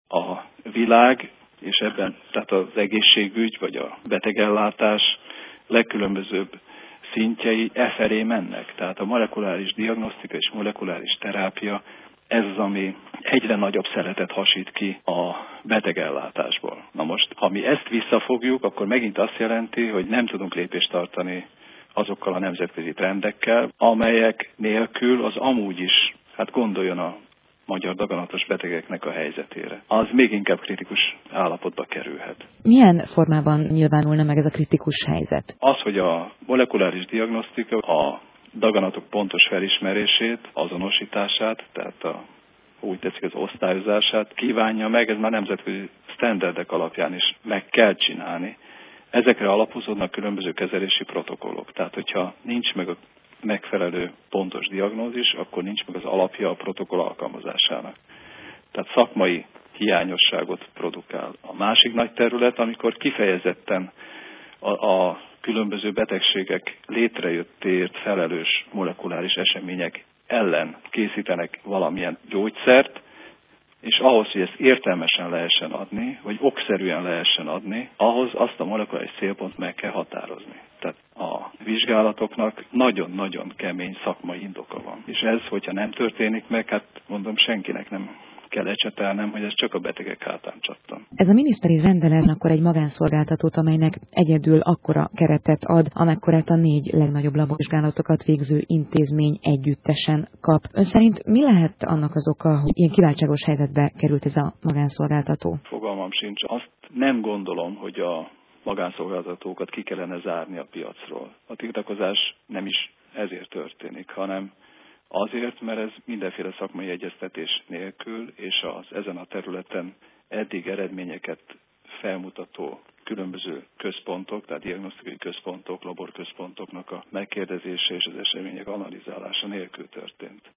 A világ, és ebben tehát az egészségügy vagy a betegellátás legkülönbözőbb szintjei felé mennek. Tehát a molekuláris diagnosztika és molekuláris terápia, ez az, ami egyre nagyobb szeretet hasít ki a betegellátásból. Na most, ha mi ezt visszafogjuk, akkor megint azt jelenti, hogy nem tudunk lépést tartani azokkal a nemzetközi trendekkel, amelyek nélkül az amúgy is, hát gondoljon a magyar daganatos betegeknek a helyzetére. Az még inkább kritikus állapotba kerülhet. Milyen formában nyilvánulna meg ez a kritikus helyzet? Az, hogy a molekuláris diagnosztika a daganatok pontos felismerését, azonosítását, tehát úgy tetszik az osztályozását kívánja meg, ez már nemzetközi sztenderdek alapján is meg kell csinálni. Ezekre alapozódnak különböző kezelési protokollok. Tehát, hogyha nincs meg a megfelelő pontos diagnózis, akkor nincs meg az alapja a protokoll alkalmazásának. Tehát szakmai hiányosságot produkál. A másik nagy terület, amikor kifejezetten a különböző betegségek létrejöttéért felelős molekuláris események ellen készítenek valamilyen gyógyszert, és ahhoz, hogy ezt értelmesen lehessen adni, vagy okszerűen lehessen adni, ahhoz azt a molekuláris célpont meg kell határozni. Tehát a vizsgálatoknak nagyon-nagyon kemény szakmai indoka van. És ez, hogyha nem történik meg, hát mondom, senkinek nem kell ecsetelnem, hogy ez csak a betegek hátán csattan. Ez a miniszteri rendelet akkor egy magánszolgáltatót, amelynek egyedül akkora keretet ad, amekkorát a 4 legnagyobb laborvizsgálatokat végző intézmény együttesen kap. Ön szerint mi lehet annak az oka, hogy ilyen kiváltságos helyzetbe került ez a magánszolgáltató? Fogalmam sincs. Azt nem gondolom, hogy a magánszolgáltatókat ki kellene zárni a piacról. A tiltakozás nem is ezért történik, hanem azért, mert ez mindenféle szakmai egyeztetés nélkül, és az ezen a területen eddig eredményeket felmutató különböző központok, tehát diagnosztikai központok, laborközpontoknak a megkérdezése és az események analizálása nélkül történt.